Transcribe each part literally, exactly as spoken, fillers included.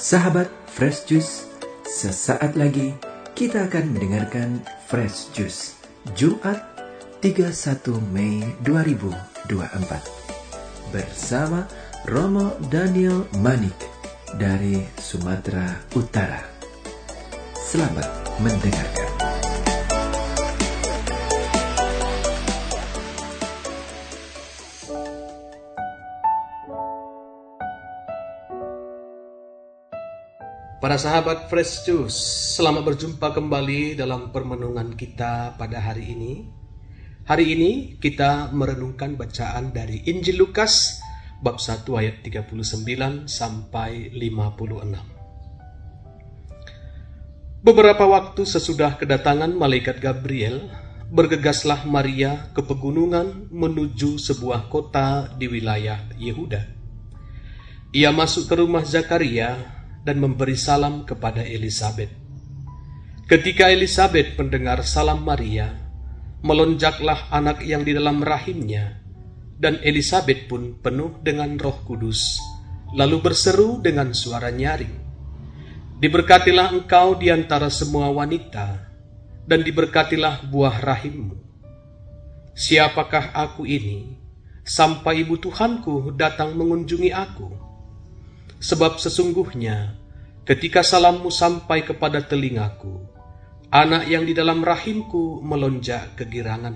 Sahabat Fresh Juice, sesaat lagi kita akan mendengarkan Fresh Juice Jumat tiga puluh satu Mei dua ribu dua puluh empat bersama Romo Daniel Manik dari Sumatera Utara. Selamat mendengarkan. Para sahabat Fresh Juice, selamat berjumpa kembali dalam permenungan kita pada hari ini. Hari ini kita merenungkan bacaan dari Injil Lukas bab satu ayat tiga puluh sembilan sampai lima puluh enam. Beberapa waktu sesudah kedatangan malaikat Gabriel, bergegaslah Maria ke pegunungan menuju sebuah kota di wilayah Yehuda. Ia masuk ke rumah Zakaria dan memberi salam kepada Elisabet. Ketika Elisabet mendengar salam Maria, melonjaklah anak yang di dalam rahimnya, dan Elisabet pun penuh dengan Roh Kudus, lalu berseru dengan suara nyaring, "Diberkatilah engkau di antara semua wanita, dan diberkatilah buah rahimmu. Siapakah aku ini, sampai ibu Tuhanku datang mengunjungi aku? Sebab sesungguhnya ketika salammu sampai kepada telingaku, anak yang di dalam rahimku melonjak kegirangan.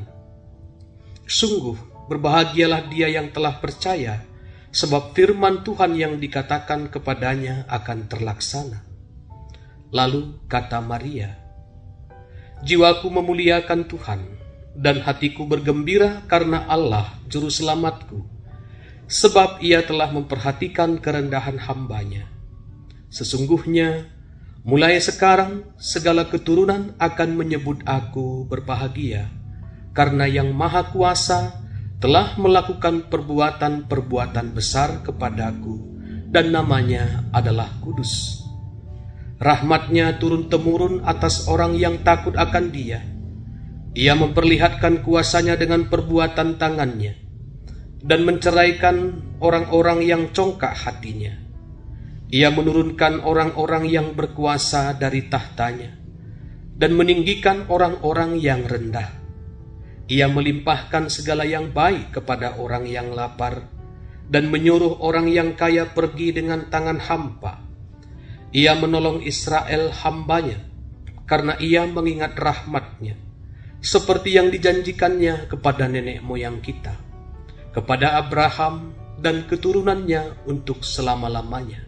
Sungguh berbahagialah dia yang telah percaya, sebab firman Tuhan yang dikatakan kepadanya akan terlaksana." Lalu kata Maria, "Jiwaku memuliakan Tuhan, dan hatiku bergembira karena Allah Juru Selamatku, sebab ia telah memperhatikan kerendahan hambanya. Sesungguhnya, mulai sekarang segala keturunan akan menyebut aku berbahagia, karena Yang Maha Kuasa telah melakukan perbuatan-perbuatan besar kepadaku, dan namanya adalah kudus. Rahmatnya turun-temurun atas orang yang takut akan Dia. Ia memperlihatkan kuasanya dengan perbuatan tangannya, dan menceraikan orang-orang yang congkak hatinya. Ia menurunkan orang-orang yang berkuasa dari tahtanya, dan meninggikan orang-orang yang rendah. Ia melimpahkan segala yang baik kepada orang yang lapar, dan menyuruh orang yang kaya pergi dengan tangan hampa. Ia menolong Israel hambanya, karena ia mengingat rahmatnya, seperti yang dijanjikannya kepada nenek moyang kita, kepada Abraham dan keturunannya untuk selama-lamanya."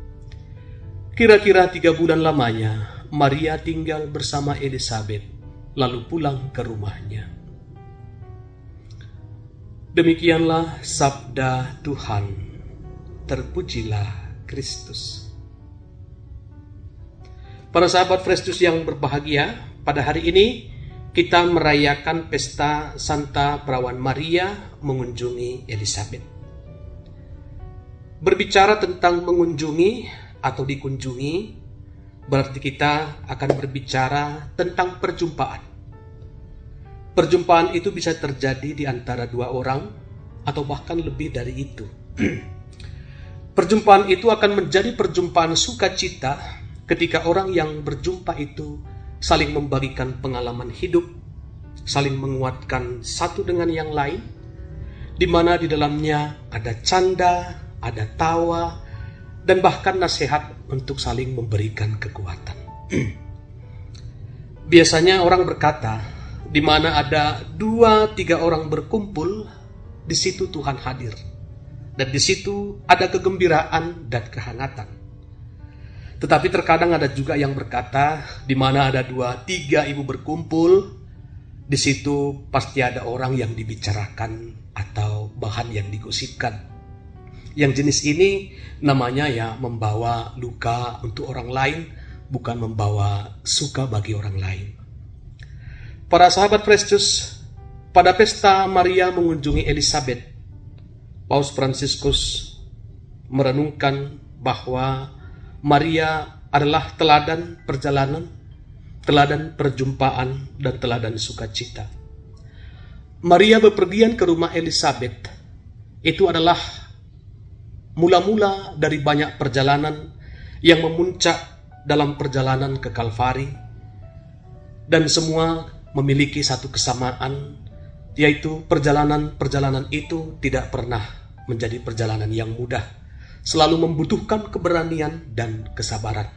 Kira-kira tiga bulan lamanya, Maria tinggal bersama Elisabet, lalu pulang ke rumahnya. Demikianlah sabda Tuhan. Terpujilah Kristus. Para sahabat Fresh Juice yang berbahagia, pada hari ini kita merayakan pesta Santa Perawan Maria mengunjungi Elisabet. Berbicara tentang mengunjungi atau dikunjungi, berarti kita akan berbicara tentang perjumpaan. Perjumpaan itu bisa terjadi di antara dua orang, atau bahkan lebih dari itu. Perjumpaan itu akan menjadi perjumpaan sukacita ketika orang yang berjumpa itu saling membagikan pengalaman hidup, saling menguatkan satu dengan yang lain, di mana di dalamnya ada canda, ada tawa, dan bahkan nasihat untuk saling memberikan kekuatan. Biasanya orang berkata, di mana ada dua tiga orang berkumpul, di situ Tuhan hadir, dan di situ ada kegembiraan dan kehangatan. Tetapi terkadang ada juga yang berkata, di mana ada dua tiga ibu berkumpul, di situ pasti ada orang yang dibicarakan atau bahan yang digosipkan. Yang jenis ini namanya ya membawa luka untuk orang lain, bukan membawa suka bagi orang lain. Para sahabat Fresh Juice, pada pesta Maria mengunjungi Elisabet, Paus Fransiskus merenungkan bahwa Maria adalah teladan perjalanan, teladan perjumpaan, dan teladan sukacita. Maria bepergian ke rumah Elisabet itu adalah mula-mula dari banyak perjalanan yang memuncak dalam perjalanan ke Kalvari, dan semua memiliki satu kesamaan, yaitu perjalanan-perjalanan itu tidak pernah menjadi perjalanan yang mudah, selalu membutuhkan keberanian dan kesabaran.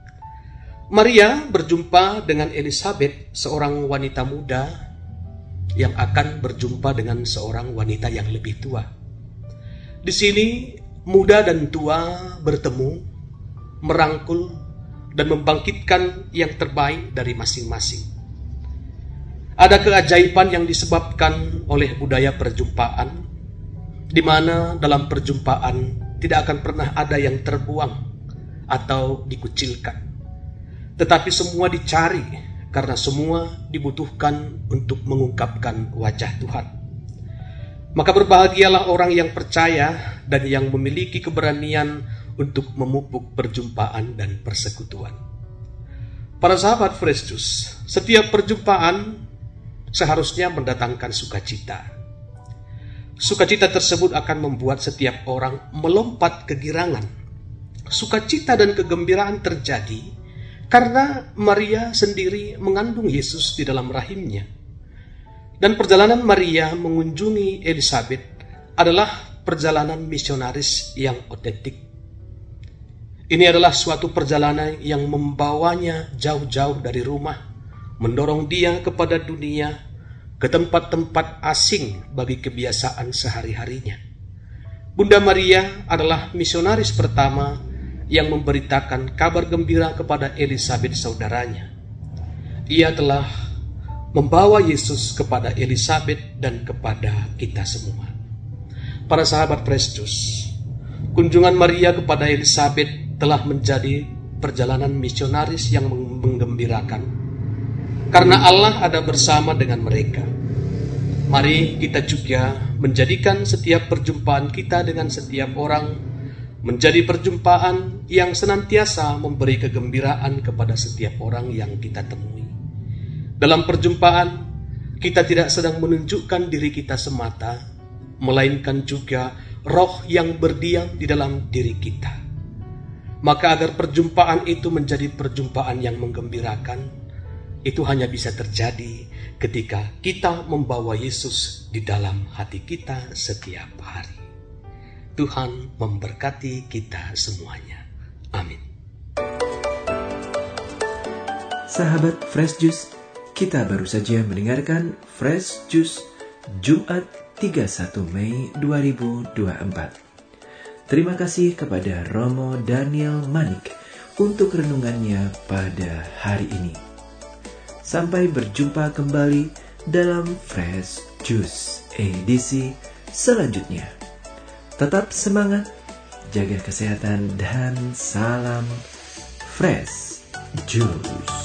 Maria berjumpa dengan Elisabet, seorang wanita muda yang akan berjumpa dengan seorang wanita yang lebih tua. Di sini muda dan tua bertemu, merangkul dan membangkitkan yang terbaik dari masing-masing. Ada keajaiban yang disebabkan oleh budaya perjumpaan, di mana dalam perjumpaan tidak akan pernah ada yang terbuang atau dikucilkan, tetapi semua dicari karena semua dibutuhkan untuk mengungkapkan wajah Tuhan. Maka berbahagialah orang yang percaya dan yang memiliki keberanian untuk memupuk perjumpaan dan persekutuan. Para sahabat Fresh Juice, setiap perjumpaan seharusnya mendatangkan sukacita. Sukacita tersebut akan membuat setiap orang melompat kegirangan. Sukacita dan kegembiraan terjadi karena Maria sendiri mengandung Yesus di dalam rahimnya. Dan perjalanan Maria mengunjungi Elisabet adalah perjalanan misionaris yang otentik. Ini adalah suatu perjalanan yang membawanya jauh-jauh dari rumah, mendorong dia kepada dunia, ke tempat-tempat asing bagi kebiasaan sehari-harinya. Bunda Maria adalah misionaris pertama yang memberitakan kabar gembira kepada Elisabet saudaranya. Ia telah membawa Yesus kepada Elisabet dan kepada kita semua. Para sahabat Fresh Juice, kunjungan Maria kepada Elisabet telah menjadi perjalanan misionaris yang menggembirakan, karena Allah ada bersama dengan mereka. Mari kita juga menjadikan setiap perjumpaan kita dengan setiap orang menjadi perjumpaan yang senantiasa memberi kegembiraan kepada setiap orang yang kita temui. Dalam perjumpaan, kita tidak sedang menunjukkan diri kita semata, melainkan juga roh yang berdiam di dalam diri kita. Maka agar perjumpaan itu menjadi perjumpaan yang menggembirakan, itu hanya bisa terjadi ketika kita membawa Yesus di dalam hati kita setiap hari. Tuhan memberkati kita semuanya. Amin. Sahabat Fresh Juice, kita baru saja mendengarkan Fresh Juice Jumat tiga puluh satu Mei dua ribu dua puluh empat. Terima kasih kepada Romo Daniel Manik untuk renungannya pada hari ini. Sampai berjumpa kembali dalam Fresh Juice edisi selanjutnya. Tetap semangat, jaga kesehatan, dan salam Fresh Juice.